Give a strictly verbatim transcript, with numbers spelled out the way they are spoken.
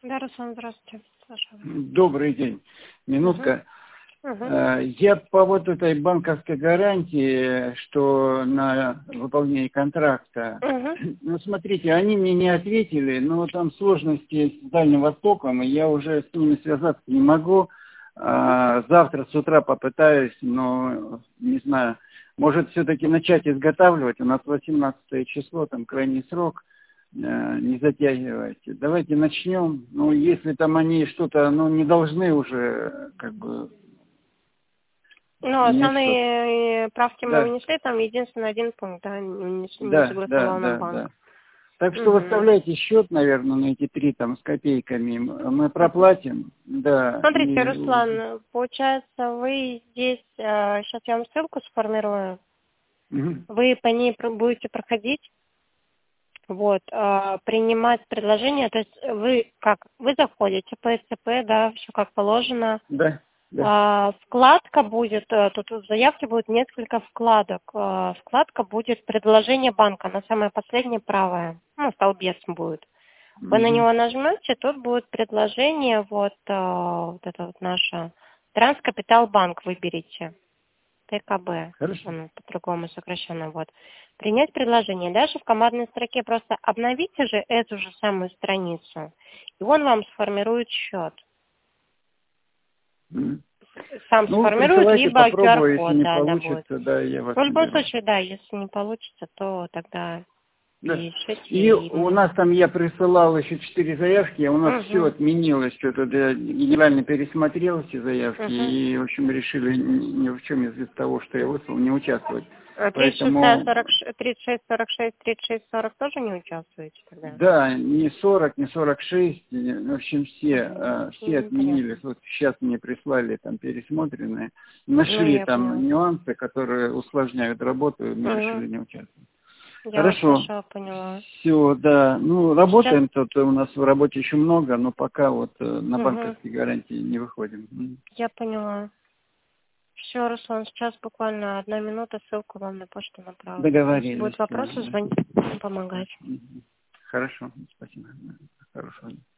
Да, Руслан, здравствуйте. Слушаю. Добрый день. Минутка. Угу. Угу. Я по вот этой банковской гарантии, что на выполнение контракта, Угу. ну, смотрите, они мне не ответили, но там сложности с Дальним Востоком, и я уже с ними связаться не могу. Завтра с утра попытаюсь, но не знаю, может все-таки начать изготавливать. У нас восемнадцатое число, там крайний срок. Не затягивайте. Давайте начнем. Ну, если там они что-то, ну, не должны уже, как бы... Ну, основные правки мы да. вынесли, там единственный один пункт, да, не, не да, согласовал да, на да, банк. да. Так что угу. выставляйте счет, наверное, на эти три там с копейками. Мы проплатим, да. Смотрите, И... Руслан, получается, вы здесь, сейчас я вам ссылку сформирую, угу. вы по ней будете проходить, вот, принимать предложение, то есть вы как, вы заходите по СЦП, да, все как положено. Да. Да. А, вкладка будет, тут в заявке будет несколько вкладок. А, вкладка будет предложение банка, она самая последняя правая, ну, столбец будет. Вы угу. на него нажмете, тут будет предложение, вот, а, вот это вот наше, Транскапитал банк выберите, ТКБ, Хорошо. оно по-другому сокращенно, вот. Принять предложение. Дальше в командной строке просто обновите же эту же самую страницу, и он вам сформирует счет. Mm. Сам ну, сформирует, либо ку ар попробую, код, если не да, да, будет. получится, да, я вас В любом наберу. случае, да, если не получится, то тогда Да. пишите. И у нас там я присылал еще четыре заявки, а у нас угу. все отменилось, что-то я генерально пересмотрел эти заявки, угу. и, в общем, решили ни, ни в чем из того, что я выслал, не участвовать. тридцать шесть сорок шесть, тридцать шесть сорок тоже не участвуете тогда? Да, не сорок, не сорок шесть, в общем, все, угу. все ну, отменились. понятно. Вот сейчас мне прислали там пересмотренные, нашли ну, там поняла. нюансы, которые усложняют работу, и мы угу. решили не участвовать. Я Хорошо. вас хорошо поняла. Все, да. Ну, работаем Сейчас... тут, у нас в работе еще много, но пока вот на угу. банковские гарантии не выходим. Я поняла. Все, Руслан, сейчас буквально одна минута, ссылку вам на почту направлю. Договорились. Если будут вопросы, да. звоните, помогать. Хорошо, спасибо. Хорошо.